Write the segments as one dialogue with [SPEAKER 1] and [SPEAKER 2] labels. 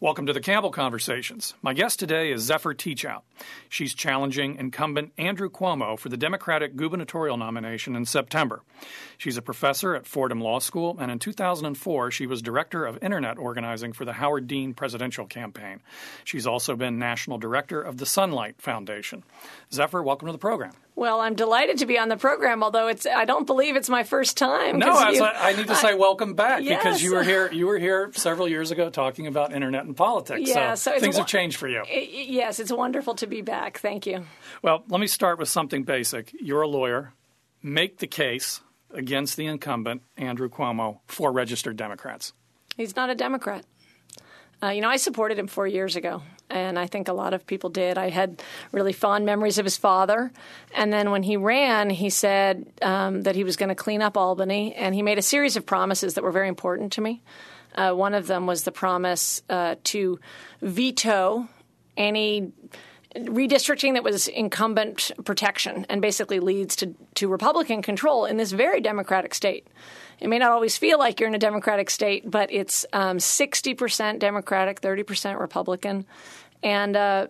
[SPEAKER 1] Welcome to the Campbell Conversations. My guest today is Zephyr Teachout. She's challenging incumbent Andrew Cuomo for the Democratic gubernatorial nomination in September. She's a professor at Fordham Law School, and in 2004, she was director of Internet organizing for the Howard Dean presidential campaign. She's also been national director of the Sunlight Foundation. Zephyr, welcome to the program.
[SPEAKER 2] Well, I'm delighted to be on the program, although I don't believe it's my first time.
[SPEAKER 1] No, I need to say welcome back because
[SPEAKER 2] Yes.
[SPEAKER 1] you were here several years ago talking about internet and politics.
[SPEAKER 2] Yeah,
[SPEAKER 1] so things have changed for you.
[SPEAKER 2] Yes, it's wonderful to be back. Thank you.
[SPEAKER 1] Well, let me start with something basic. You're a lawyer. Make the case against the incumbent, Andrew Cuomo, for registered Democrats.
[SPEAKER 2] He's not a Democrat. I supported him 4 years ago, and I think a lot of people did. I had really fond memories of his father. And then when he ran, he said that he was going to clean up Albany, and he made a series of promises that were very important to me. One of them was the promise to veto any redistricting that was incumbent protection and basically leads to Republican control in this very Democratic state. It may not always feel like you're in a Democratic state, but it's 60% Democratic, 30% Republican. And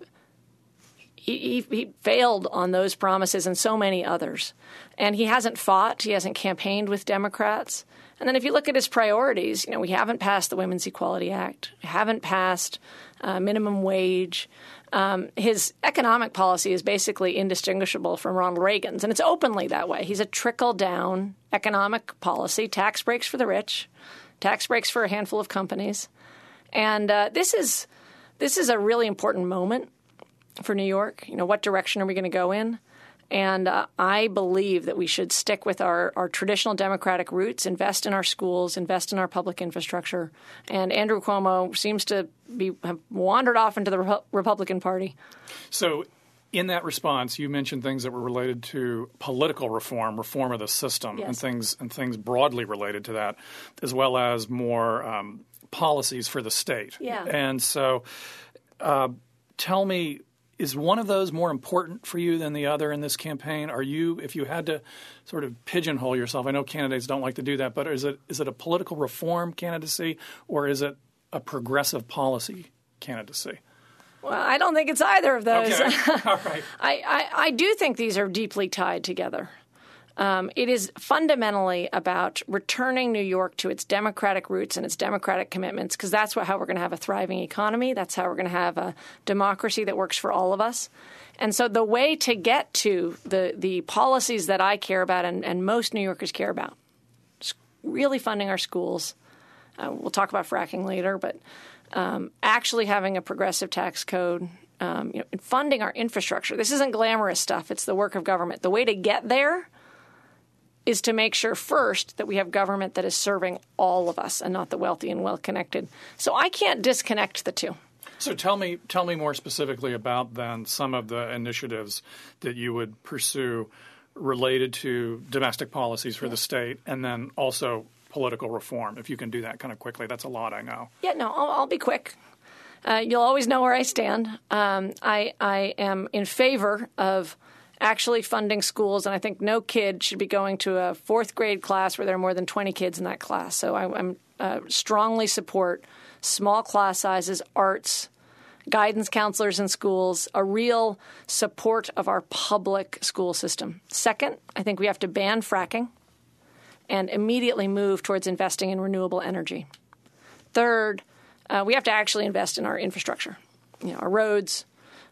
[SPEAKER 2] he failed on those promises and so many others. And he hasn't fought. He hasn't campaigned with Democrats. And then if you look at his priorities, we haven't passed the Women's Equality Act. We haven't passed minimum wage. His economic policy is basically indistinguishable from Ronald Reagan's, and it's openly that way. He's a trickle-down economic policy, tax breaks for the rich, tax breaks for a handful of companies. And this is a really important moment for New York. What direction are we going to go in? And I believe that we should stick with our traditional Democratic roots, invest in our schools, invest in our public infrastructure. And Andrew Cuomo seems to have wandered off into the Republican Party.
[SPEAKER 1] So in that response, you mentioned things that were related to political reform of the system,
[SPEAKER 2] Yes.
[SPEAKER 1] and things broadly related to that, as well as more policies for the state.
[SPEAKER 2] Yeah.
[SPEAKER 1] And so tell me, is one of those more important for you than the other in this campaign? If you had to sort of pigeonhole yourself, I know candidates don't like to do that, but is it a political reform candidacy or is it a progressive policy candidacy?
[SPEAKER 2] Well, I don't think it's either of those.
[SPEAKER 1] Okay. All right.
[SPEAKER 2] I do think these are deeply tied together. It is fundamentally about returning New York to its democratic roots and its democratic commitments, because that's how we're going to have a thriving economy. That's how we're going to have a democracy that works for all of us. And so the way to get to the policies that I care about and most New Yorkers care about is really funding our schools. We'll talk about fracking later, but actually having a progressive tax code, funding our infrastructure. This isn't glamorous stuff. It's the work of government. The way to get there is to make sure first that we have government that is serving all of us and not the wealthy and well-connected. So I can't disconnect the two.
[SPEAKER 1] So tell me more specifically about then some of the initiatives that you would pursue related to domestic policies for the state and then also political reform, if you can do that kind of quickly. That's a lot, I know.
[SPEAKER 2] Yeah, no, I'll be quick. You'll always know where I stand. I am in favor of actually funding schools, and I think no kid should be going to a fourth grade class where there are more than 20 kids in that class. So I'm strongly support small class sizes, arts, guidance counselors in schools, a real support of our public school system. Second, I think we have to ban fracking and immediately move towards investing in renewable energy. Third, we have to actually invest in our infrastructure, our roads,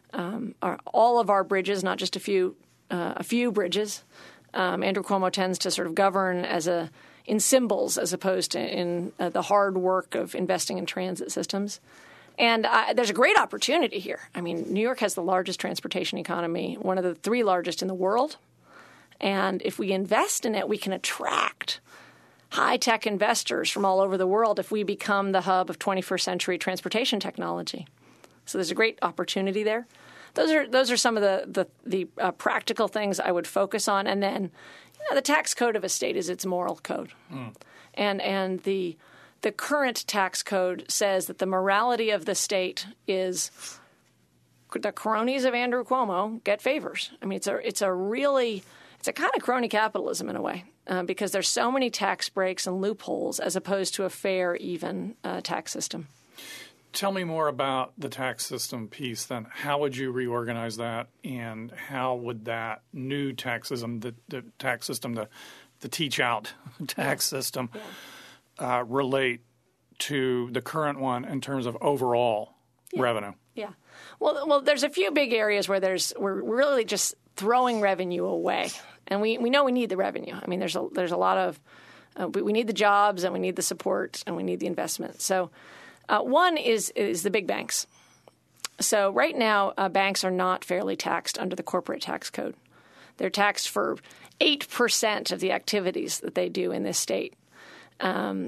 [SPEAKER 2] all of our bridges, not just a few bridges. Andrew Cuomo tends to sort of govern in symbols as opposed to in the hard work of investing in transit systems. And there's a great opportunity here. I mean, New York has the largest transportation economy, one of the 3 largest in the world. And if we invest in it, we can attract high-tech investors from all over the world if we become the hub of 21st century transportation technology. So there's a great opportunity there. Those are some of the practical things I would focus on. And then the tax code of a state is its moral code. And the current tax code says that the morality of the state is the cronies of Andrew Cuomo get favors. I mean, it's a kind of crony capitalism in a way, because there's so many tax breaks and loopholes as opposed to a fair, even tax system.
[SPEAKER 1] tell me more about the tax system piece then. How would you reorganize that, and how would that new tax system, the tax system, the teach-out tax system, relate to the current one in terms of overall revenue? Yeah.
[SPEAKER 2] Well, there's a few big areas where we're really just throwing revenue away, and we know we need the revenue. I mean, there's a lot of we need the jobs, and we need the support, and we need the investment. So one is the big banks. So right now, banks are not fairly taxed under the corporate tax code. They're taxed for 8% of the activities that they do in this state, or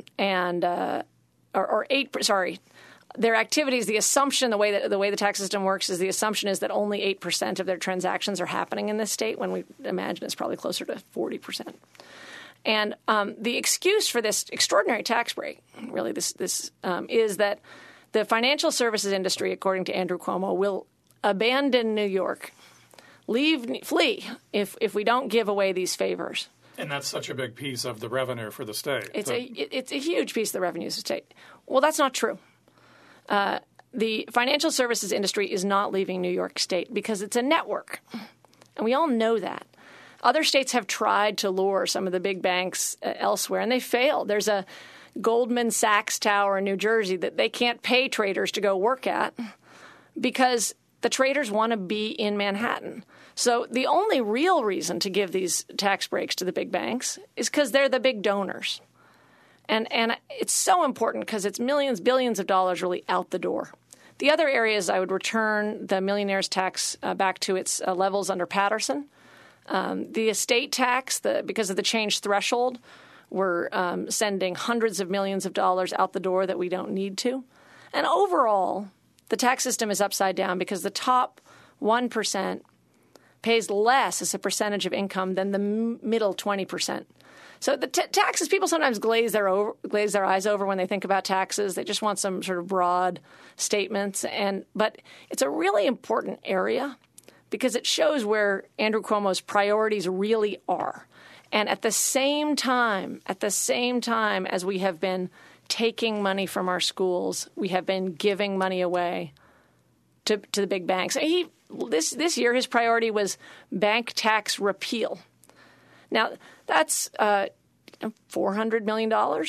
[SPEAKER 2] 8%. Sorry. Their activities, the assumption, the way the tax system works is the assumption is that only 8% of their transactions are happening in this state, when we imagine it's probably closer to 40%. And the excuse for this extraordinary tax break, really, this is that the financial services industry, according to Andrew Cuomo, will abandon New York, flee if we don't give away these favors.
[SPEAKER 1] And that's such a big piece of the revenue for the state.
[SPEAKER 2] It's a huge piece of the revenue of the state. Well, that's not true. The financial services industry is not leaving New York State because it's a network, and we all know that. Other states have tried to lure some of the big banks elsewhere, and they failed. There's a Goldman Sachs tower in New Jersey that they can't pay traders to go work at because the traders want to be in Manhattan. So the only real reason to give these tax breaks to the big banks is because they're the big donors. And it's so important because it's millions, billions of dollars really out the door. The other areas I would return the millionaire's tax back to its levels under Patterson. The estate tax, because of the changed threshold, we're sending hundreds of millions of dollars out the door that we don't need to. And overall, the tax system is upside down because the top 1% pays less as a percentage of income than the middle 20%. So the taxes, people sometimes glaze their eyes over when they think about taxes. They just want some sort of broad statements. But it's a really important area because it shows where Andrew Cuomo's priorities really are. And at the same time as we have been taking money from our schools, we have been giving money away to the big banks. This year, his priority was bank tax repeal. Now, that's $400 million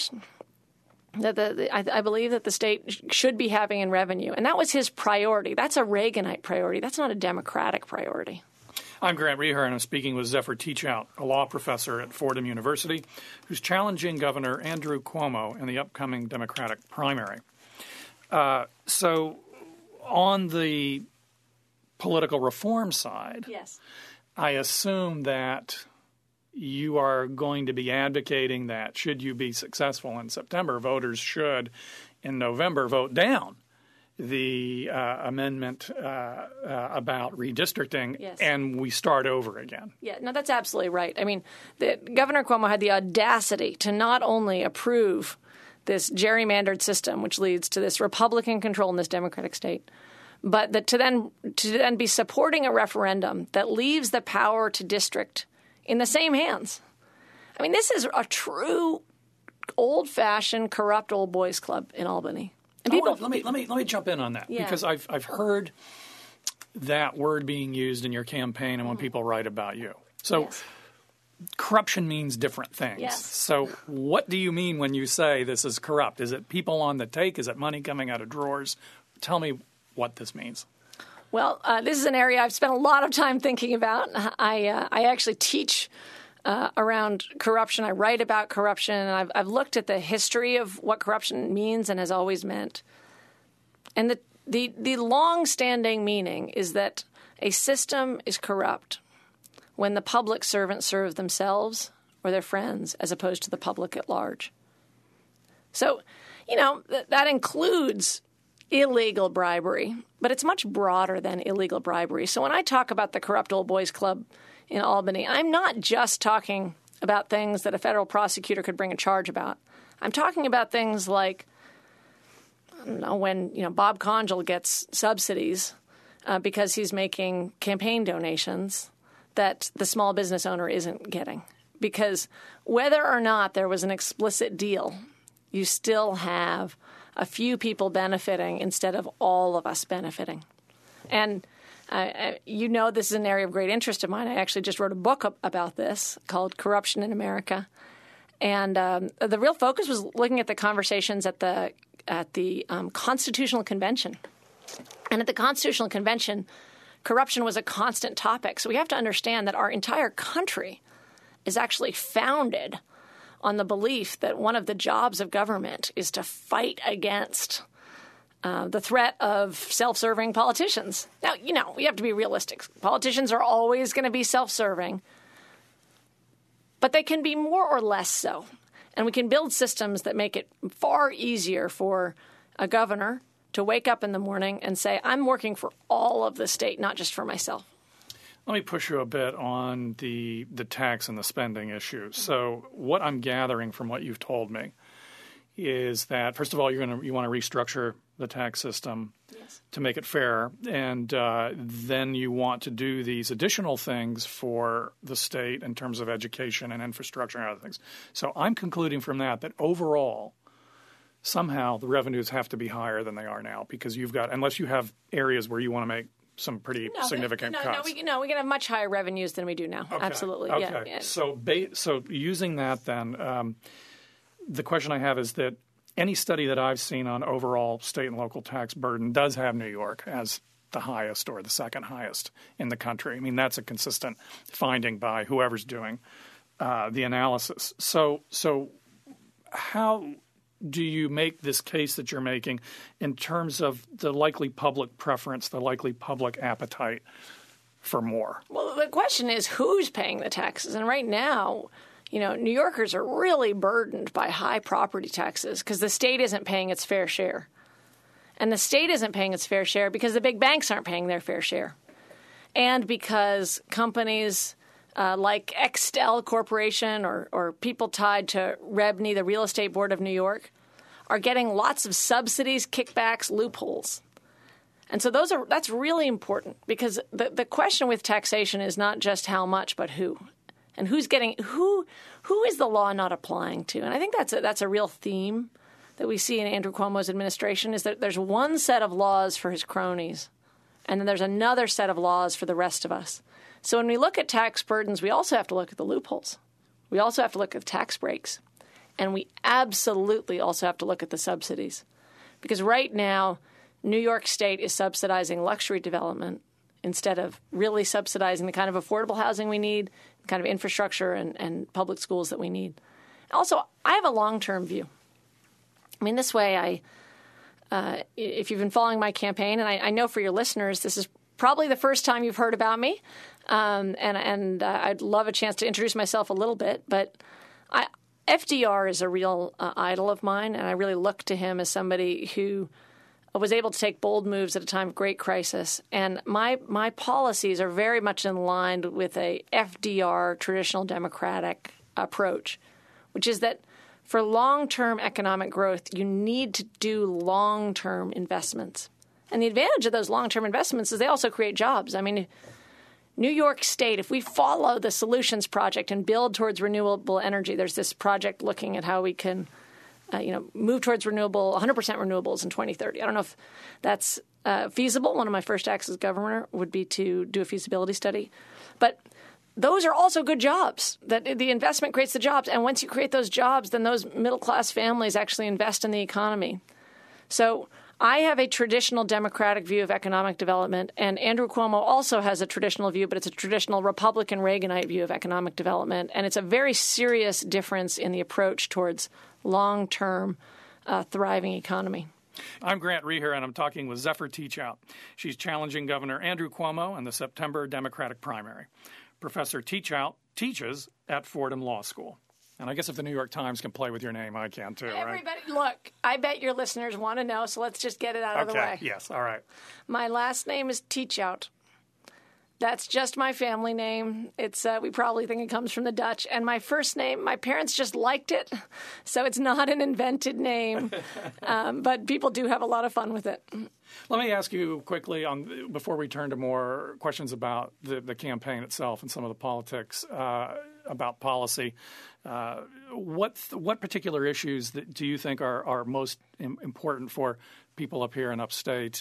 [SPEAKER 2] that I believe that the state should be having in revenue. And that was his priority. That's a Reaganite priority. That's not a Democratic priority.
[SPEAKER 1] I'm Grant Reher, and I'm speaking with Zephyr Teachout, a law professor at Fordham University, who's challenging Governor Andrew Cuomo in the upcoming Democratic primary. So on the political reform side,
[SPEAKER 2] yes,
[SPEAKER 1] I assume that you are going to be advocating that should you be successful in September, voters should in November vote down the amendment about redistricting,
[SPEAKER 2] yes,
[SPEAKER 1] and we start over again.
[SPEAKER 2] Yeah, no, that's absolutely right. I mean, Governor Cuomo had the audacity to not only approve this gerrymandered system, which leads to this Republican control in this Democratic state, but to then be supporting a referendum that leaves the power to district in the same hands. I mean, this is a true old-fashioned corrupt old boys club in Albany. And people,
[SPEAKER 1] let me jump in on that, because I've heard that word being used in your campaign and when people write about you. So corruption means different things.
[SPEAKER 2] Yes.
[SPEAKER 1] So what do you mean when you say this is corrupt? Is it people on the take? Is it money coming out of drawers? Tell me what this means.
[SPEAKER 2] Well, this is an area I've spent a lot of time thinking about. I actually teach around corruption. I write about corruption, and I've looked at the history of what corruption means and has always meant. And the long-standing meaning is that a system is corrupt when the public servants serve themselves or their friends as opposed to the public at large. So, that includes illegal bribery, but it's much broader than illegal bribery. So when I talk about the corrupt old boys club in Albany, I'm not just talking about things that a federal prosecutor could bring a charge about. I'm talking about things like, when Bob Conjal gets subsidies because he's making campaign donations that the small business owner isn't getting. Because whether or not there was an explicit deal, you still have a few people benefiting instead of all of us benefiting. And you know this is an area of great interest of mine. I actually just wrote a book about this called Corruption in America. And the real focus was looking at the conversations at the Constitutional Convention. And at the Constitutional Convention, corruption was a constant topic. So we have to understand that our entire country is actually founded on the belief that one of the jobs of government is to fight against the threat of self-serving politicians. Now, you know, we have to be realistic. Politicians are always going to be self-serving, but they can be more or less so. And we can build systems that make it far easier for a governor to wake up in the morning and say, I'm working for all of the state, not just for myself.
[SPEAKER 1] Let me push you a bit on the tax and the spending issue. So what I'm gathering from what you've told me is that, first of all, you want to restructure the tax system to make it fair, and then you want to do these additional things for the state in terms of education and infrastructure and other things. So I'm concluding from that overall, somehow the revenues have to be higher than they are now because you've got – unless you have areas where you want to make some pretty significant cuts.
[SPEAKER 2] No, we can have much higher revenues than we do now.
[SPEAKER 1] Okay.
[SPEAKER 2] Absolutely.
[SPEAKER 1] Okay.
[SPEAKER 2] Yeah.
[SPEAKER 1] So using that then, the question I have is that any study that I've seen on overall state and local tax burden does have New York as the highest or the second highest in the country. I mean, that's a consistent finding by whoever's doing the analysis. So how do you make this case that you're making in terms of the likely public preference, the likely public appetite for more?
[SPEAKER 2] Well, the question is who's paying the taxes? And right now, you know, New Yorkers are really burdened by high property taxes because the state isn't paying its fair share. And the state isn't paying its fair share because the big banks aren't paying their fair share. And because companies like Extel Corporation or people tied to REBNY, the Real Estate Board of New York, are getting lots of subsidies, kickbacks, loopholes. And so that's really important because the question with taxation is not just how much, but who. And who's getting who is the law not applying to? And I think that's a real theme that we see in Andrew Cuomo's administration is that there's one set of laws for his cronies, and then there's another set of laws for the rest of us. So when we look at tax burdens, we also have to look at the loopholes. We also have to look at tax breaks. And we absolutely also have to look at the subsidies. Because right now, New York State is subsidizing luxury development instead of really subsidizing the kind of affordable housing we need, the kind of infrastructure and public schools that we need. Also, I have a long-term view. I mean, this way, if you've been following my campaign, and I know for your listeners, this is probably the first time you've heard about me, and I'd love a chance to introduce myself a little bit. But FDR is a real idol of mine, and I really look to him as somebody who was able to take bold moves at a time of great crisis. And my policies are very much in line with a FDR traditional democratic approach, which is that for long-term economic growth, you need to do long-term investments. And the advantage of those long-term investments is they also create jobs. I mean, New York State, if we follow the Solutions Project and build towards renewable energy, there's this project looking at how we can move towards 100% renewables in 2030. I don't know if that's feasible. One of my first acts as governor would be to do a feasibility study. But those are also good jobs. That the investment creates the jobs. And once you create those jobs, then those middle-class families actually invest in the economy. So I have a traditional Democratic view of economic development, and Andrew Cuomo also has a traditional view, but it's a traditional Republican Reaganite view of economic development. And it's a very serious difference in the approach towards long-term thriving economy.
[SPEAKER 1] I'm Grant Reher, and I'm talking with Zephyr Teachout. She's challenging Governor Andrew Cuomo in the September Democratic primary. Professor Teachout teaches at Fordham Law School. And I guess if the New York Times can play with your name, I can too, right?
[SPEAKER 2] Everybody, look, I bet your listeners want to know, so let's just get it out of the way.
[SPEAKER 1] Yes, all right.
[SPEAKER 2] My last name is Teachout. That's just my family name. It's we probably think it comes from the Dutch. And my first name, my parents just liked it, so it's not an invented name. But people do have a lot of fun with it.
[SPEAKER 1] Let me ask you quickly, before we turn to more questions about the campaign itself and some of the politics, about policy. What particular issues do you think are most important for people up here in upstate?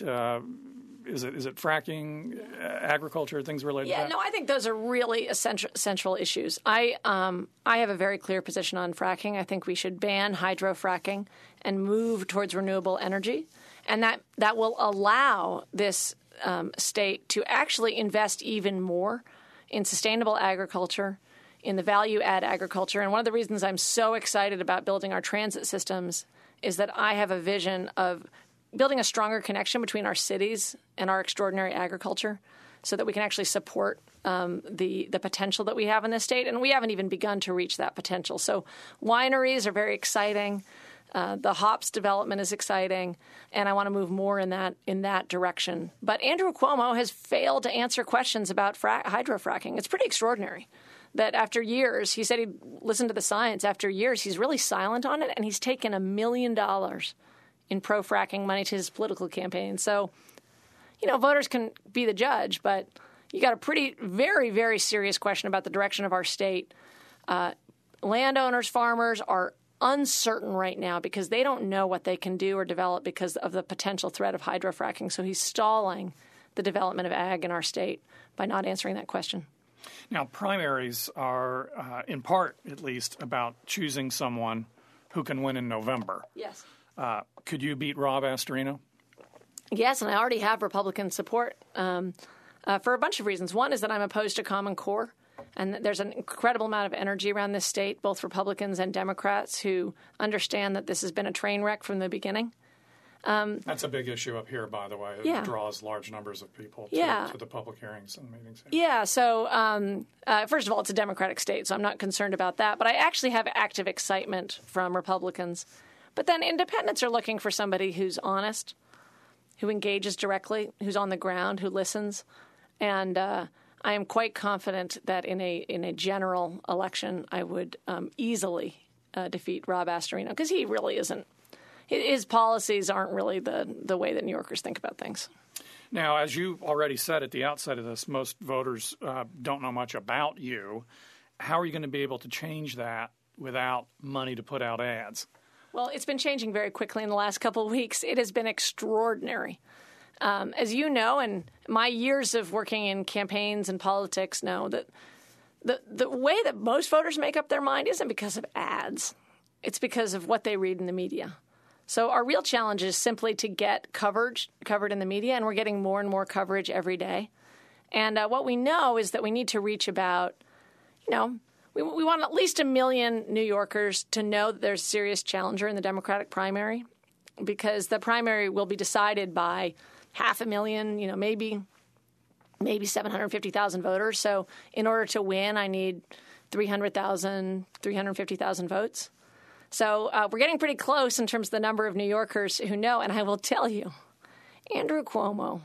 [SPEAKER 1] Is it fracking, agriculture, things related to that?
[SPEAKER 2] No, I think those are really central issues. I have a very clear position on fracking. I think we should ban hydrofracking and move towards renewable energy, and that will allow this state to actually invest even more in sustainable agriculture, in the value-add agriculture. And one of the reasons I'm so excited about building our transit systems is that I have a vision of building a stronger connection between our cities and our extraordinary agriculture so that we can actually support the potential that we have in this state. And we haven't even begun to reach that potential. So wineries are very exciting. The hops development is exciting, and I want to move more in that direction. But Andrew Cuomo has failed to answer questions about hydrofracking. It's pretty extraordinary that after years, he said he'd listen to the science. After years, he's really silent on it, and he's taken $1 million in pro-fracking money to his political campaign. So, voters can be the judge, but you got a very, very serious question about the direction of our state. Landowners, farmers are uncertain right now because they don't know what they can do or develop because of the potential threat of hydrofracking. So he's stalling the development of ag in our state by not answering that question.
[SPEAKER 1] Now, primaries are, in part at least, about choosing someone who can win in November.
[SPEAKER 2] Yes.
[SPEAKER 1] Could you beat Rob Astorino?
[SPEAKER 2] Yes, and I already have Republican support for a bunch of reasons. One is that I'm opposed to Common Core, and there's an incredible amount of energy around this state, both Republicans and Democrats, who understand that this has been a train wreck from the beginning.
[SPEAKER 1] That's a big issue up here, by the way. It draws large numbers of people to the public hearings and meetings.
[SPEAKER 2] Yeah, so first of all, it's a Democratic state, so I'm not concerned about that. But I actually have active excitement from Republicans. But then independents are looking for somebody who's honest, who engages directly, who's on the ground, who listens. And I am quite confident that in a general election, I would easily defeat Rob Astorino, because he really isn't. His policies aren't really the way that New Yorkers think about things.
[SPEAKER 1] Now, as you already said at the outset of this, most voters don't know much about you. How are you going to be able to change that without money to put out ads?
[SPEAKER 2] Well, it's been changing very quickly in the last couple of weeks. It has been extraordinary. As you know, and my years of working in campaigns and politics know that the way that most voters make up their mind isn't because of ads. It's because of what they read in the media. So our real challenge is simply to get covered in the media, and we're getting more and more coverage every day. And what we know is that we need to reach about, we want at least 1 million New Yorkers to know that there's a serious challenger in the Democratic primary, because the primary will be decided by 500,000, maybe 750,000 voters. So in order to win, I need 350,000 votes. So we're getting pretty close in terms of the number of New Yorkers who know. And I will tell you, Andrew Cuomo,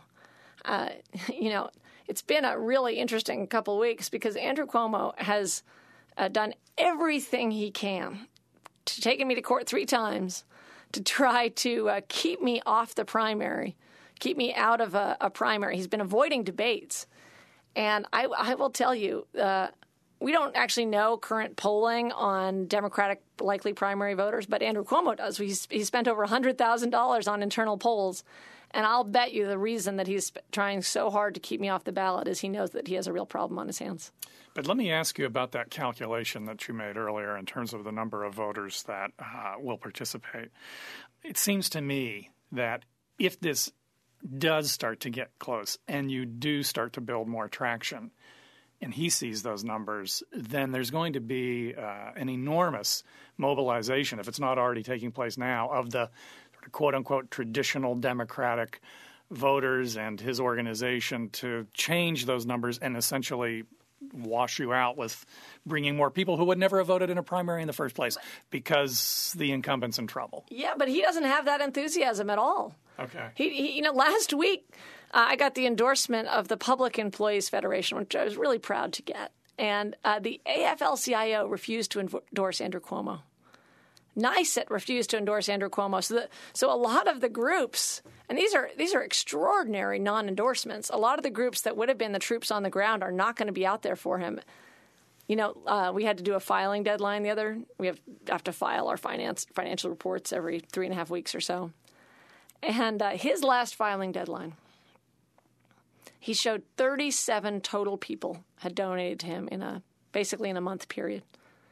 [SPEAKER 2] it's been a really interesting couple of weeks, because Andrew Cuomo has done everything he can to take me to court 3 times to try to keep me off the primary, keep me out of a primary. He's been avoiding debates. And I will tell you, we don't actually know current polling on Democratic likely primary voters, but Andrew Cuomo does. He spent over $100,000 on internal polls, and I'll bet you the reason that he's trying so hard to keep me off the ballot is he knows that he has a real problem on his hands.
[SPEAKER 1] But let me ask you about that calculation that you made earlier in terms of the number of voters that will participate. It seems to me that if this does start to get close and you do start to build more traction, and he sees those numbers, then there's going to be an enormous mobilization, if it's not already taking place now, of the sort of quote-unquote traditional Democratic voters and his organization to change those numbers and essentially wash you out with bringing more people who would never have voted in a primary in the first place because the incumbent's in trouble.
[SPEAKER 2] Yeah, but he doesn't have that enthusiasm at all.
[SPEAKER 1] Okay.
[SPEAKER 2] He last week, I got the endorsement of the Public Employees Federation, which I was really proud to get. And the AFL-CIO refused to endorse Andrew Cuomo. NYSET refused to endorse Andrew Cuomo. So a lot of the groups, and these are extraordinary non-endorsements, a lot of the groups that would have been the troops on the ground are not going to be out there for him. We had to do a filing deadline we have to file our financial reports every 3.5 weeks or so. And his last filing deadline, he showed 37 total people had donated to him basically in a month period.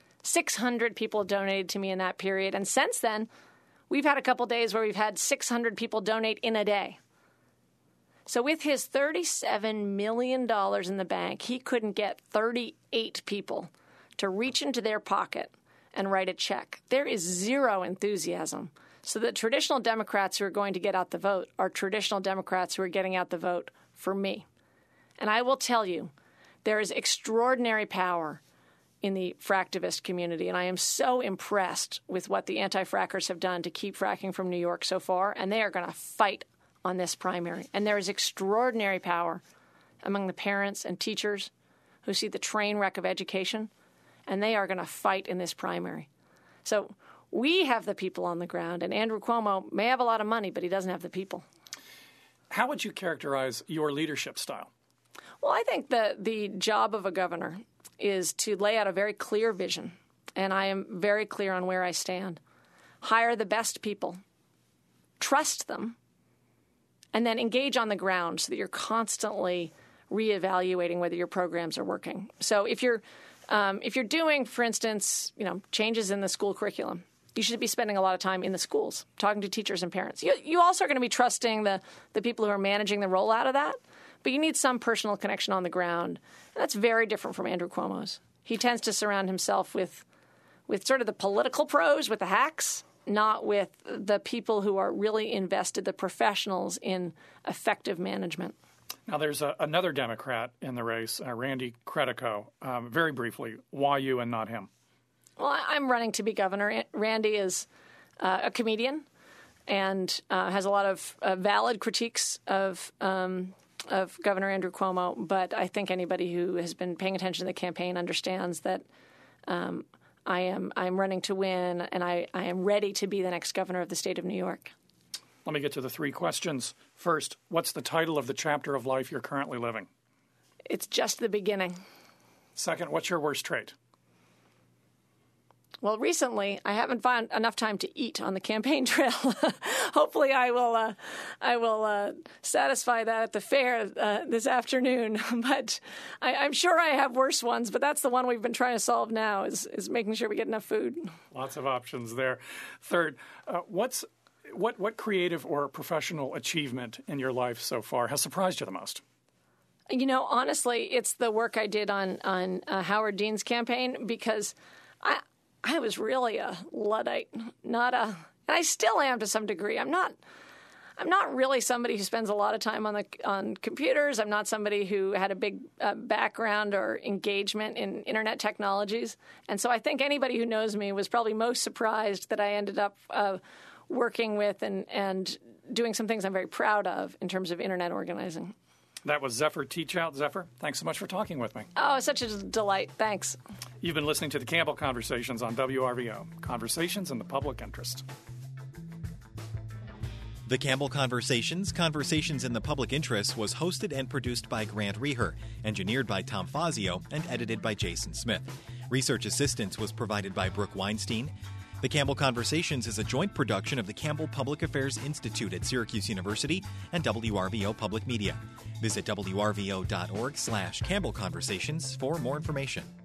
[SPEAKER 2] 600 people donated to me in that period. And since then, we've had a couple days where we've had 600 people donate in a day. So with his $37 million in the bank, he couldn't get 38 people to reach into their pocket and write a check. There is zero enthusiasm. So the traditional Democrats who are going to get out the vote are traditional Democrats who are getting out the vote for me. And I will tell you, there is extraordinary power in the fractivist community, and I am so impressed with what the anti-frackers have done to keep fracking from New York so far, and they are going to fight on this primary. And there is extraordinary power among the parents and teachers who see the train wreck of education, and they are going to fight in this primary. So we have the people on the ground, and Andrew Cuomo may have a lot of money, but he doesn't have the people.
[SPEAKER 1] How would you characterize your leadership style?
[SPEAKER 2] Well, I think the job of a governor is to lay out a very clear vision, and I am very clear on where I stand. Hire the best people, trust them, and then engage on the ground so that you're constantly reevaluating whether your programs are working. So if you're doing, for instance, changes in the school curriculum, you should be spending a lot of time in the schools, talking to teachers and parents. You also are going to be trusting the people who are managing the rollout of that, but you need some personal connection on the ground. And that's very different from Andrew Cuomo's. He tends to surround himself with sort of the political pros, with the hacks, not with the people who are really invested, the professionals in effective management.
[SPEAKER 1] Now, there's another Democrat in the race, Randy Credico. Very briefly, why you and not him?
[SPEAKER 2] Well, I'm running to be governor. Randy is a comedian and has a lot of valid critiques of Governor Andrew Cuomo, but I think anybody who has been paying attention to the campaign understands that I'm running to win, and I am ready to be the next governor of the state of New York.
[SPEAKER 1] Let me get to the 3 questions. First, what's the title of the chapter of life you're currently living?
[SPEAKER 2] It's just the beginning.
[SPEAKER 1] Second, what's your worst trait?
[SPEAKER 2] Well, recently I haven't found enough time to eat on the campaign trail. Hopefully, I will satisfy that at the fair this afternoon. But I'm sure I have worse ones. But that's the one we've been trying to solve now: is making sure we get enough food.
[SPEAKER 1] Lots of options there. Third, what creative or professional achievement in your life so far has surprised you the most?
[SPEAKER 2] Honestly, it's the work I did on Howard Dean's campaign, because I was really a Luddite, and I still am to some degree. I'm not really somebody who spends a lot of time on computers. I'm not somebody who had a big background or engagement in internet technologies. And so I think anybody who knows me was probably most surprised that I ended up working with and doing some things I'm very proud of in terms of internet organizing.
[SPEAKER 1] That was Zephyr Teachout. Zephyr, thanks so much for talking with me.
[SPEAKER 2] Oh, such a delight. Thanks.
[SPEAKER 1] You've been listening to the Campbell Conversations on WRVO, Conversations in the Public Interest.
[SPEAKER 3] The Campbell Conversations, Conversations in the Public Interest was hosted and produced by Grant Reher, engineered by Tom Fazio, and edited by Jason Smith. Research assistance was provided by Brooke Weinstein. The Campbell Conversations is a joint production of the Campbell Public Affairs Institute at Syracuse University and WRVO Public Media. Visit wrvo.org/Campbell Conversations for more information.